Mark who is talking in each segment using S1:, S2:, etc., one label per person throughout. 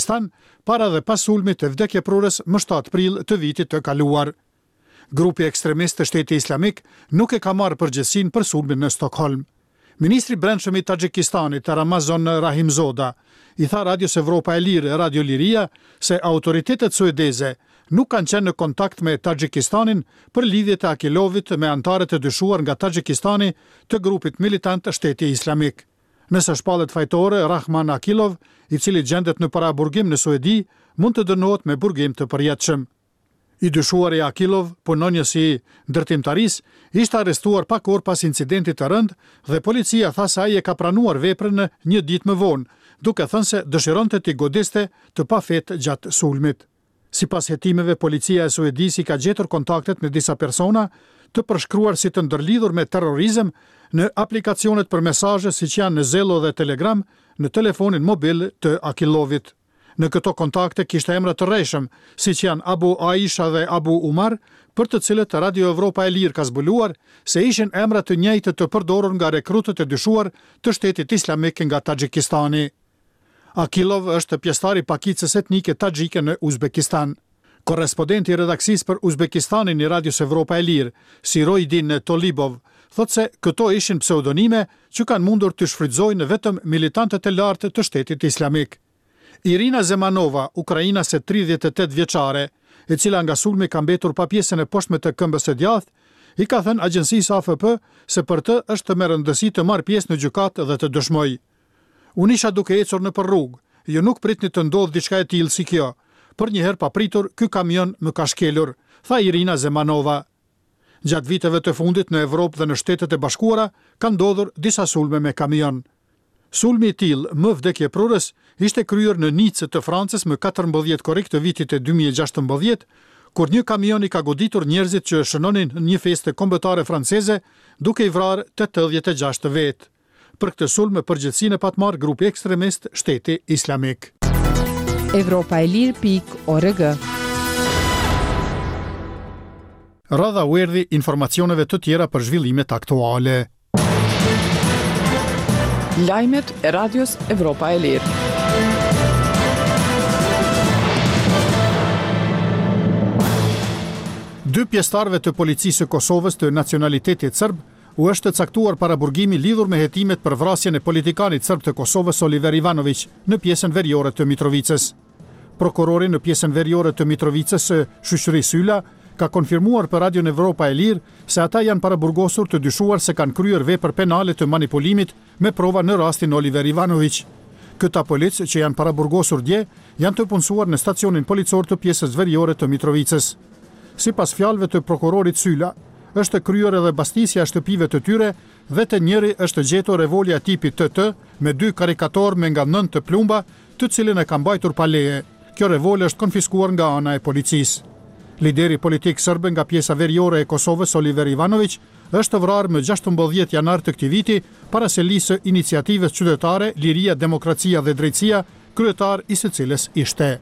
S1: para dhe pas sulmit të vdekjeprurës më 7 prill të vitit të kaluar. Grupi ekstremist të Shteti Islamik nuk e ka marrë përgjegjësinë për sulmin në Stockholm. Ministri i Brendshëm i Taxhikistanit, Ramazan Rahimzoda, i tha Radios Evropa e Lirë, Radio Liria, se autoritetet suedeze nuk kanë qenë në kontakt me Taxhikistanin për lidhjet e Akilovit me anëtarët e dyshuar nga Taxhikistani të grupit militant të Shteti Islamik. Nëse shpallet fajtore, Rahman Akilov, i cili gjendet në paraburgim në Suedi, mund të dënohet me burgim të përjetshëm. I dyshuari Akilov, punonjës i ndërtimtarisë, ishte arrestuar pak orë pas incidentit të rënd dhe policia tha se ai e ka pranuar veprën një ditë më vonë, duke thënë se dëshironte t'i godiste të pafet gjatë sulmit. Sipas hetimeve, policia e Suedisë ka gjetur kontaktet me disa persona të përshkruar si të ndërlidhur me terrorizëm në aplikacionet për mesazhe siç janë në Zello dhe Telegram në telefonin mobil të Akilovit. Në këto kontakte kishte emra të rreshëm, siç janë Abu Aisha dhe Abu Umar, për të cilët Radio Evropa e Lirë ka zbuluar se ishin emra të njëjtë të përdorur nga rekrutët e dyshuar të Shtetit Islamik nga Taxhikistani. Akilov është pjesëtar i pakicës etnike taxhike në Uzbekistan. Korrespondenti i redaksisë për Uzbekistanin i Radios Evropa e Lirë, Sirojdin Tolibov, thotë se këto ishin pseudonime që kanë mundur të shfrytëzojnë vetëm militantët e lartë të Shtetit Islamik. Irina Zemanova, ukrainase 38 vjeçare, e cila nga sulmi ka mbetur pa pjesën e poshtme të këmbës së djathtë, i ka thënë agjencisë AFP se për të është me rëndësi të marrë pjesë në gjykatë dhe të dëshmojë. Unë isha duke ecur nëpër rrugë, jo nuk pritni të ndodhë diçka e tillë si kjo. Për një herë papritur, ky kamion më ka shkelur, tha Irina Zemanova. Gjatë viteve të fundit në Evropë dhe në Shtetet e Bashkuara ka ndodhur disa sulme me kamion. Sulmi i tillë më vdekjeprurës ishte kryer në Nicë të Francës më 14 korrik të vitit e 2016, kur një kamion i ka goditur njerëzit që shënonin një festë kombëtare franceze, duke i vrarë 86 vetë. Për këtë sulm përgjegjësinë pat marr grupi ekstremist Shteti Islamik.
S2: Evropaelir.org.
S1: Radha u erdhi informacioneve të tjera për zhvillimet aktuale.
S2: Lajmet e Radios Evropa e Lirë.
S1: Dy pjesëtarëve të policisë së Kosovës të nacionalitetit serb u është caktuar paraburgimi lidhur me hetimet për vrasjen e politikanit serb të Kosovës Oliver Ivanović në pjesën veriore të Mitrovicës. Prokurori në pjesën veriore të Mitrovicës, Shoqëri Syla, ka konfirmuar për Radio Evropa e Lirë se ata janë paraburgosur të dyshuar se kanë kryer vepër penale të manipulimit me prova në rastin Oliver Ivanović. Këta polic që janë paraburgosur dje janë të punësuar në stacionin policor të pjesës veriore të Mitrovicës. Sipas fjalëve të prokurorit Syla, është kryer edhe bastisja e shtëpive të tyre dhe të njëri është gjetur revolja tipi TT me 2 karikator me nga 9 të plumba, të cilën e ka mbajtur pa leje. Kjo revolë është konfiskuar nga ana e policisë. Lideri politik serb nga pjesa veriore e Kosovës Oliver Ivanović është vrarë më 16 janar të këtij viti para selisë së iniciativës qytetare Liria, Demokracia dhe Drejtësia, kryetar i së cilës ishte.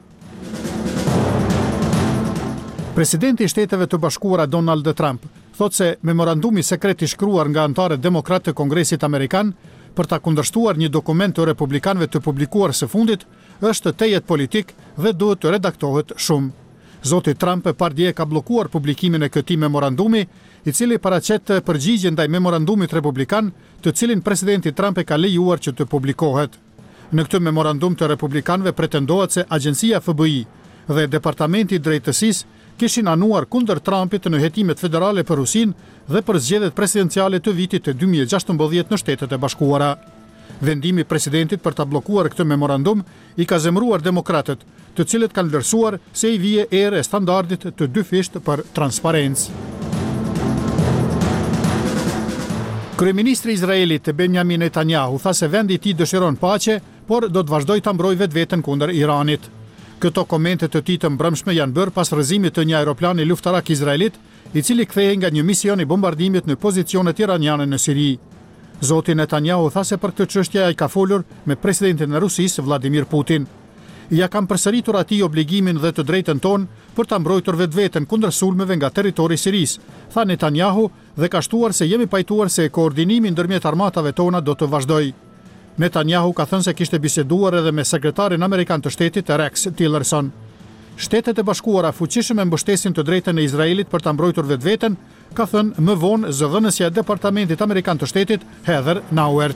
S1: Presidenti i Shteteve të Bashkuara Donald Trump thotë se memorandumi sekret i shkruar nga anëtarët demokratë të Kongresit Amerikan për ta kundërshtuar një dokument të republikanëve të publikuar së fundit është tejet politik dhe duhet të redaktohet shumë. Zoti Trump pardje ka bllokuar publikimin e këtij memorandumi, i cili paraqet përgjigje ndaj memorandumit republikan, të cilin presidenti Trump e ka lejuar që të publikohet. Në këtë memorandum të republikanëve pretendohet se agjencia FBI dhe Departamenti i Drejtësisë kishin anuar kundër Trumpit në hetimet federale për Rusinë dhe për zgjedhjet presidenciale të vitit të 2016 në Shtetet e Bashkuara. Vendimi i presidentit për ta bllokuar këtë memorandum i ka zemëruar demokratët, të cilët kanë vlerësuar se i vije erë e standardit të dyfisht për transparencë. Kryeministri i Izraelit Benjamin Netanyahu tha se vendi i tij dëshiron paqe, por do të vazhdojë ta mbrojë vetveten kundër Iranit. Këto komente të tij të mbrëmshme janë bërë pas rrëzimit të një aeroplani luftarak izraelit, i cili kthehej nga një mision i bombardimit në pozicionet iraniane në Siri. Zoti Netanyahu tha se për këtë çështje ai ka folur me presidentin e Rusisë Vladimir Putin. Ja kam përsëritur atij obligimin dhe të drejtën tonë për ta mbrojtur vetveten kundër sulmeve nga territori i Sirisë, tha Netanyahu dhe ka shtuar se jemi pajtuar se koordinimi ndërmjet armatave tona do të vazhdojë. Netanyahu ka thënë se kishte biseduar edhe me sekretarin amerikan të shtetit Rex Tillerson. Shtetet e Bashkuara fuqishëm e mbështesin të drejtën e Izraelit për ta mbrojtur vetveten, ka thënë më vonë zëdhënësja e Departamentit Amerikan të Shtetit Heather Nauert.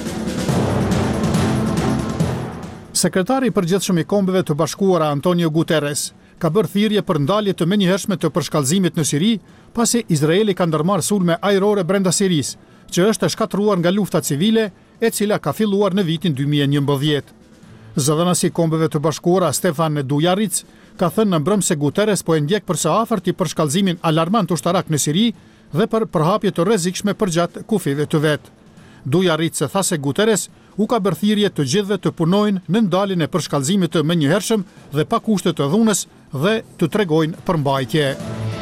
S1: Sekretari i përgjithshëm i Kombeve të Bashkuara Antonio Guterres ka bërë thirrje për ndalje të menjëhershme të përshkallëzimit në Siri, pasi Izraeli ka ndërmarrë sulme ajrore brenda Sirisë, që është e shkatruar nga lufta civile, e cila ka filluar në vitin 2011. Zëdhënësi i Kombeve të Bashkuara Stefan Dujarric ka thënë në mbrëm se Guterres po e ndjek për së afërt i përshkallëzimin alarmant ushtarak në Siri dhe për përhapje të rrezikshme përgjatë kufive të vet. Dujarric tha se Guterres u ka bërë thirrje të gjithëve të punojnë në ndaljen e përshkallëzimit të menjëhershëm dhe pa kushte të dhunës dhe të tregojnë përmbajtje.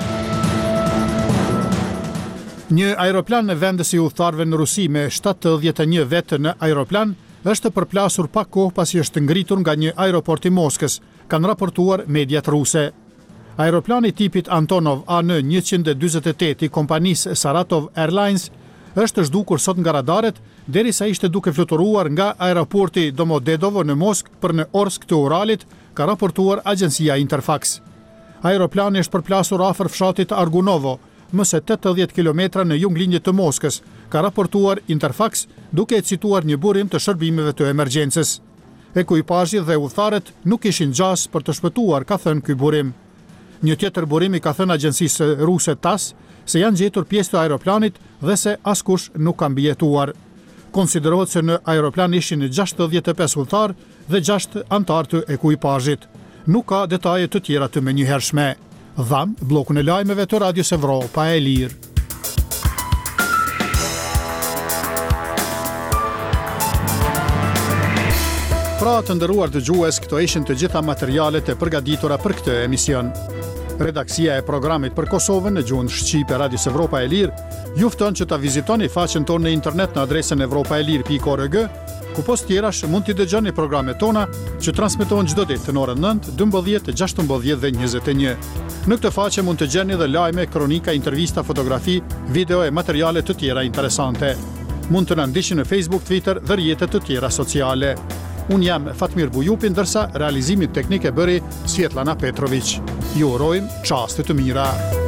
S1: Një aeroplan në vendës i udhëtarëve në Rusi me 71 vetë në aeroplan është përplasur pak kohë pasi është ngritur nga një aeroport i Moskës, kanë raportuar mediat ruse. Aeroplani tipit Antonov AN-148 i kompanisë Saratov Airlines është zhdukur sot nga radaret, derisa ishte duke fluturuar nga aeroporti Domodedovo në Moskë për në Orsk të Uralit, ka raportuar agjencia Interfax. Aeroplani është përplasur afër fshatit Argunovo, më se 80 km në junglindje të Moskës, ka raportuar Interfax, duke e cituar një burim të shërbimeve të emergjencës. Ekuipazhi dhe udhëtarët nuk ishin gjas për të shpëtuar, ka thënë ky burim. Një tjetër burim i ka thënë agjencisë ruse TASS se janë gjetur pjesë të aeroplanit dhe se askush nuk ka mbijetuar. Konsiderohet se në aeroplan ishin 65 udhëtar dhe 6 antar të ekuipazhit. Nuk ka detaje të tjera të menjëhershme. Dham bllokun e lajmeve të Radios Evropa e Lirë. Pra të nderuar dëgjues, këto ishin të gjitha materialet e përgatitura për këtë emision. Redaksia e programit për Kosovën në gjuhën shqipe Radios Evropa e Lirë ju fton që ta vizitoni faqen tonë në internet në adresën evropaelir.org, ku post tjerash mund t'i dëgjoni programet tona që transmetohen çdo ditë në orën 9, 12, 16 dhe 21. Në këtë faqe mund të gjeni dhe lajme, kronika, intervista, fotografi, video e materiale të tjera interesante. Mund të na ndiqni në Facebook, Twitter dhe rrjetet të tjera sociale. Unë jam Fatmir Bujupi, ndërsa realizimin teknik e bëri Svetlana Petrović. Ju urojmë çaste të mira.